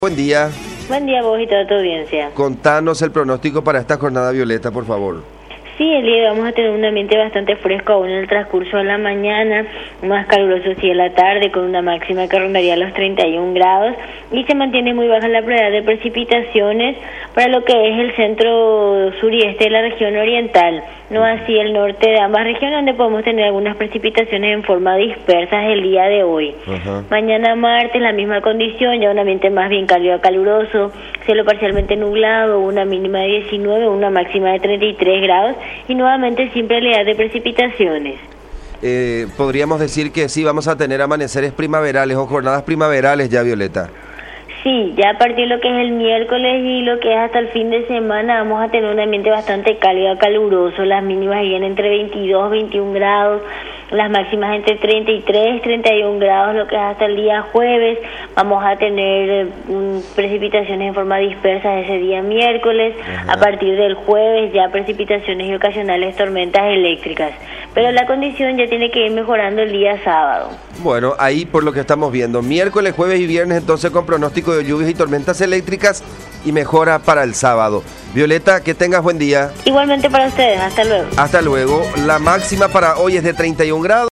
Buen día. Buen día a vos y toda tu audiencia. Contanos el pronóstico para esta jornada, Violeta, por favor. Sí, el día de hoy vamos a tener un ambiente bastante fresco aún en el transcurso de la mañana, más caluroso sí en la tarde, con una máxima que rondaría los 31 grados, y se mantiene muy baja la probabilidad de precipitaciones para lo que es el centro sureste de la región oriental, no así el norte de ambas regiones, donde podemos tener algunas precipitaciones en forma dispersas el día de hoy. Mañana martes, la misma condición, ya un ambiente más bien cálido a caluroso, cielo parcialmente nublado, una mínima de 19, una máxima de 33 grados, y nuevamente sin probabilidad de precipitaciones. Podríamos decir que sí vamos a tener amaneceres primaverales o jornadas primaverales ya, Violeta. Sí, ya a partir de lo que es el miércoles y lo que es hasta el fin de semana vamos a tener un ambiente bastante cálido, caluroso, las mínimas irían entre 22, 21 grados, las máximas entre 33, 31 grados, lo que es hasta el día jueves. Vamos a tener precipitaciones en forma dispersa ese día miércoles. A partir del jueves ya precipitaciones y ocasionales tormentas eléctricas. Pero la condición ya tiene que ir mejorando el día sábado. Bueno, ahí por lo que estamos viendo, miércoles, jueves y viernes entonces con pronóstico de lluvias y tormentas eléctricas y mejora para el sábado. Violeta, que tengas buen día. Igualmente para ustedes, hasta luego. Hasta luego. La máxima para hoy es de 31 grados.